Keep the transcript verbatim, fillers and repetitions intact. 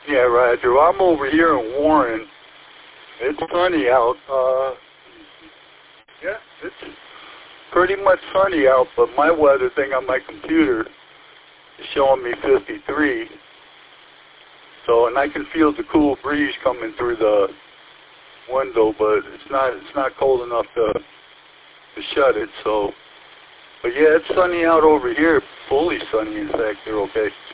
Yeah, Roger. I'm over here in Warren. It's sunny out. Uh, yeah, it's pretty much sunny out, but my weather thing on my computer is showing me fifty-three. So, and I can feel the cool breeze coming through the window, but it's not it's not cold enough to to shut it. So, but yeah, it's sunny out over here. Fully sunny, in fact. They're okay.